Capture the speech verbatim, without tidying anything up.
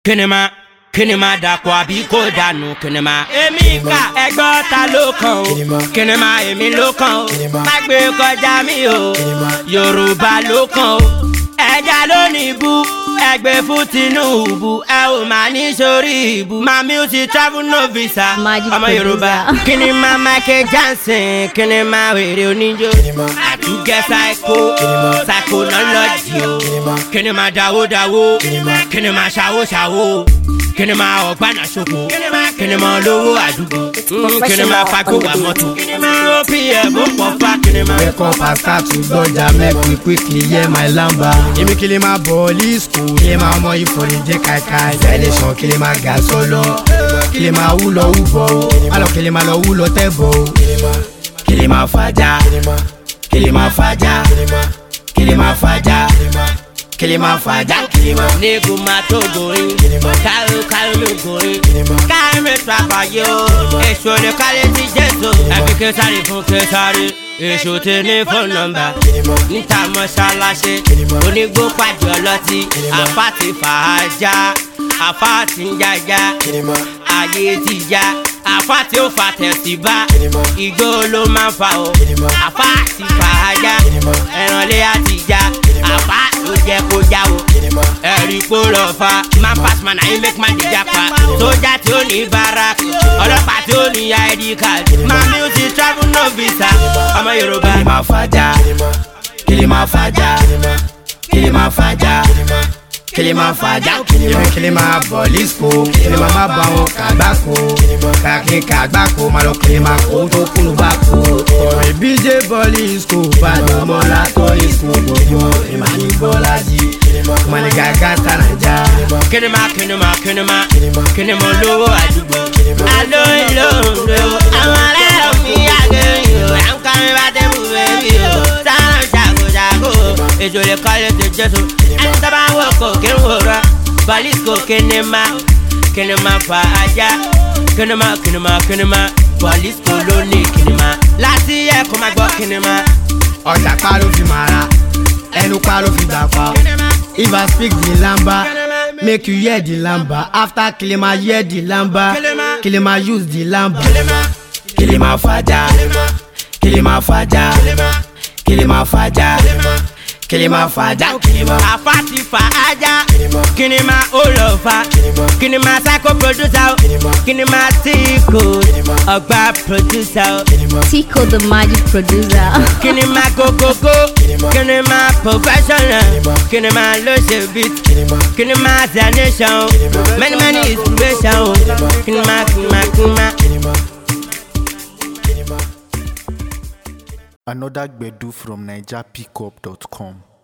Kinema, kinema da kwa bi ko danu kinema. Emi ka egbo ta lo kan o. Kinema emi lo kan o. Ma gbe kọjá mi o. Yorùbá lo kan o. Ẹja ló ní ibu. Egbe fún Tinubu. Ẹ ò máa ní sórí ibu. Ma music travel no visa. Ọmọ Yorùbá. Kinema Michael Jackson. Kinema wèrè oníjó. Àtúgẹ́ psycho. Psycho knowledge o. Kinema dáwó dáwó. Kinema ṣàwó ṣàwó. Kinema ọ̀gbánà ṣoko. Kinema lówó àdúgbò. Kinema fagbó wà mọ́tò. O P M ó pọ̀ fá kinema. Wake up and start to dodge make we quickly hear my lamba. Emi Kilema Boli school. Kilema ọmọ ifọ̀ ní jẹ́ káíkáí. Celebration Kilema ga solo. Kilema wú lọ wú bọ̀ o. Alọ Kilema lọ wú lọ tẹ́ bọ̀ o. Kilema fàjà. Kilema fàjà. Kilema fàjà. Kilema fàjà. Kilema. Nego ma tó gorin. Káró káró ló gorin. Káró mi tó àpàyè o. Èso ni kálé ti Jésù. Ẹbí késàrí fún késàrí. Èso ti ní fóònù nọ́mbà. Níta mọ́ṣáláṣí. Onígbó pàjọ́ ọlọ́tí. Àfá ti fàájà. Àfá ti ń jájá. Ayé ti já. Àfá tí ó fa tẹ̀sí bá. Igbó ló máa ń fa o. Àfá ti fàájà. Ẹ̀rànlé àti já. Àfá ló jẹ́ kó já o. Ẹ̀rí kó lọ fa. Man pass man àyè make man di japa. Sójà tí ó ní barak. Ọlọ́pàá tí ó ní I D card. Ma music travel no visa. Ọmọ Yorùbá. Kilema fàjà. Kilema fàjà. Kilema fàjà. Kilema fàjà. Emi Kilema Boli school. Kilema má bá wọn kàgbákò. Kàkín kàgbákò. Má lọ Kilema kó tó kúrú bá kó. Ọ̀rẹ́ B J Boli school. Bàdàn mọ́lá tọ́lí school. Gbogbo ìmàní Bọ́lájí. Mọ̀lẹ́ gàgà tànàjà. Kinema kinema kinema. Kinema lówó àdúgbò. Alo ìlò òǹdó. Àwọn ará mi àgbẹ̀ yìí o. À ń kọrin bá tẹ́ mú bẹ́bí o. Sáà ṣàkóṣàkó. Èjò lè kọ́lé ti Jésù. Ẹni tó bá wọ̀ kò kí ń wòrán. Boli school kinema. Kinema fàájà. Kinema kinema kinema. Boli school ló ní kinema. Láti yẹ kó má gbọ́ kinema. Ọjà pa ló fi mara. Ẹnu pa ló fi gbà pa. If I speak the lamba, make you hear the lamba. After Kilema hear the lamba, Kilema use the lamba. Kilema fàjà. Kilema fàjà. Kilema fàjà. Kilema fàjà. Kilema. Àfá ti fàájà. Kinema ó lọ fa. Kinema psycho producer o. Kinema Tico. Ọgbà producer o. Tico the magic producer. Kinema go go go. Kinema professional. Kinema ló ṣe beat. Kinema the nation. Many many inspiration. Kinema kinema kinema. Another Gbedu from Naija Pickup dot com.